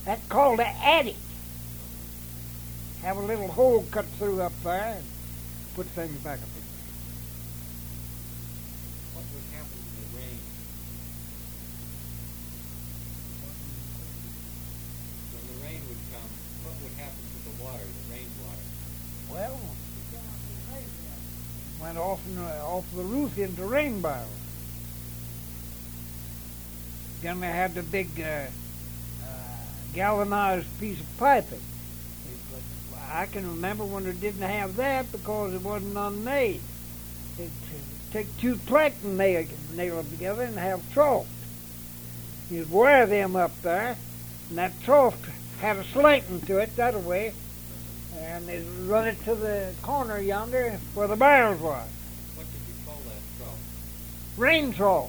That's called an attic. Have a little hole cut through up there and put things back up in there. What would happen to the rain? When the rain would come, what would happen to the water, the rainwater? Well, went off the roof into rain barrels. Then they had the big galvanized piece of piping. I can remember when they didn't have that because it wasn't none made. It'd take two planks and nail them together and have trough. You'd wear them up there, and that trough had a slanting to it that way, and they'd run it to the corner yonder where the barrels was. What did you call that trough? Rain trough.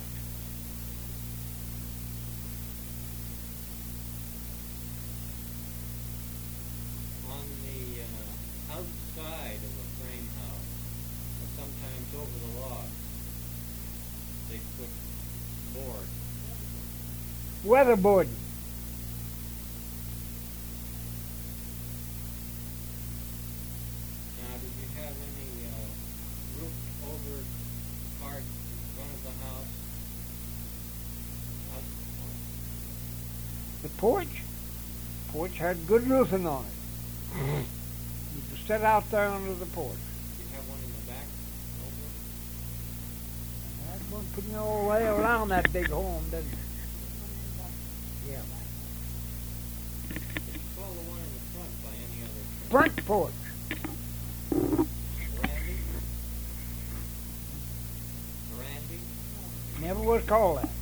On the outside of a frame house, or sometimes over the log, they put board. Weatherboarding. Now, did you have any roofed over part in front of the house? Out The porch? Porch had good roofing on it. You could sit out there under the porch. did you have one in the back over? That one putting you all the way around that big home, didn't it? Yeah. Did you call the one in the front by any other term? Front porch. Veranda? Veranda? Never was called that.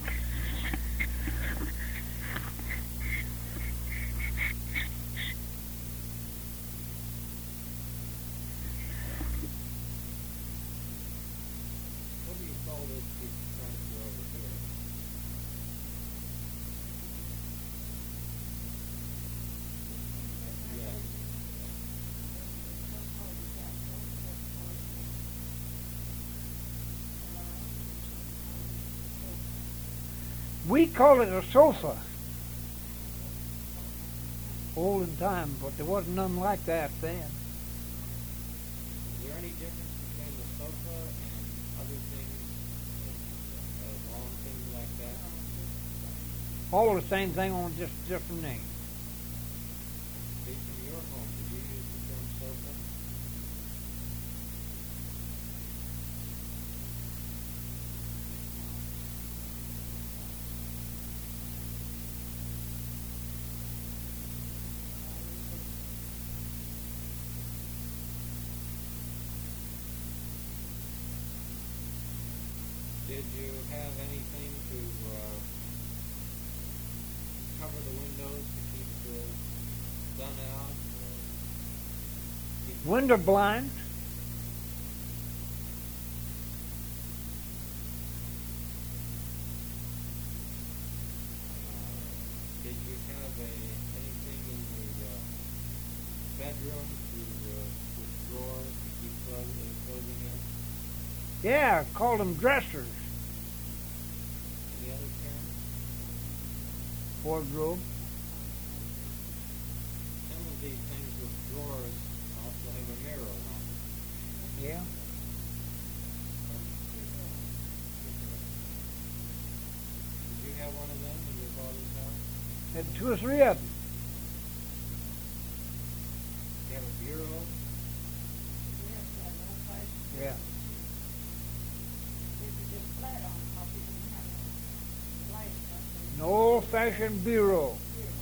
What do you call this piece of furniture over here? Yeah. We call it a sofa. Olden time, but there wasn't none like that then. Is there any difference between the sofa and other things, long things like that? All the same thing on just different name. In your home, did you use the term sofa? Did you have anything to cover the windows to keep the sun out? Or keep Window blinds. Did you have anything in the bedroom to with drawers to keep clothing in? Yeah, called them dressers. Any other terms? Wardrobe. Some of these things with drawers also have a mirror on them. Yeah. Did you have one of them in your father's house? Had 2 or 3 of them. Did you have a bureau? Yeah. An old-fashioned bureau.